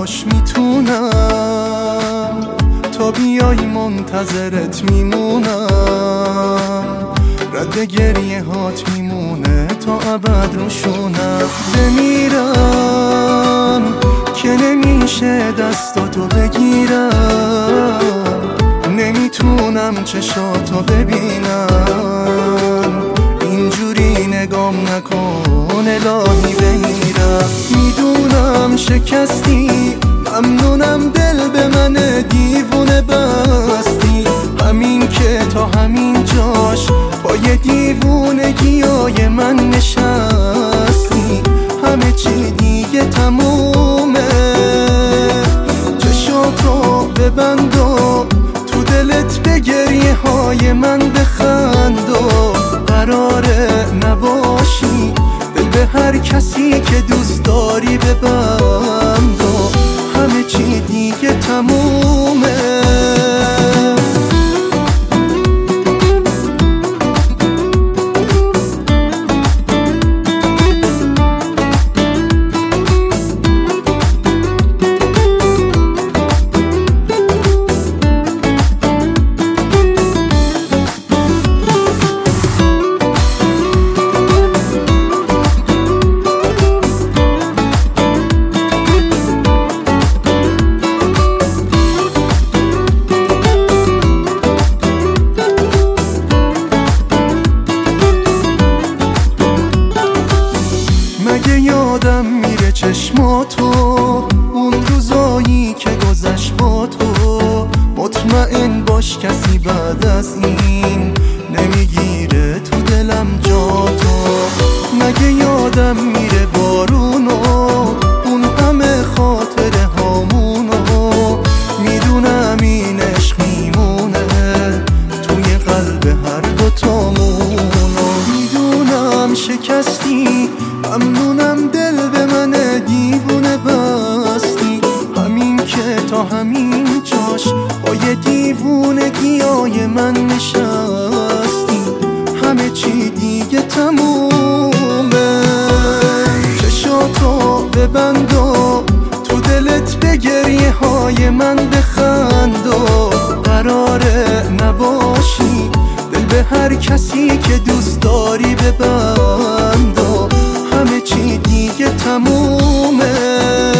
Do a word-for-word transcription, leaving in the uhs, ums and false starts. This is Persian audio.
خوش میتونم تا بیای منتظرت میمونم، رد گریه هات میمونه تا ابد روشونم. بمیرم که نمیشه دستاتو بگیرم، نمیتونم چشاتو ببینم، اینجوری نگام نکن الهی بمیرم. میدونم شکستی، ممنونم دل به من دیوونه بستی، همین که تا همین جاش پای دیوونگیای من نشستی. همه چی دیگه تمومه، چشاتو ببند و تو دلت به گریه های من بخند و قراره نباشی دل به هر کسی که دوست داری ببند و همه چی دیگه تمومه. مگه یادم میره چشماتو، اون روزایی که گذشت با تو؟ مطمئن باش کسی بعد از این نمیگیره تو دلم جا تو. مگه یادم میره بارونو، اون همه خاطره هامونو؟ میدونم این عشق میمونه توی قلب هر دوتامونو. میدونم شکستی، ممنونم دل به من دیوونه بستی، همین که تا همین جاش پای دیوونگیای من نشستی. همه چی دیگه تمومه، چشاتو ببند و تو دلت به گریه های من بخند و قراره نباشی دل به هر کسی که دوست داری ببند و همه چی دیگه تمومه.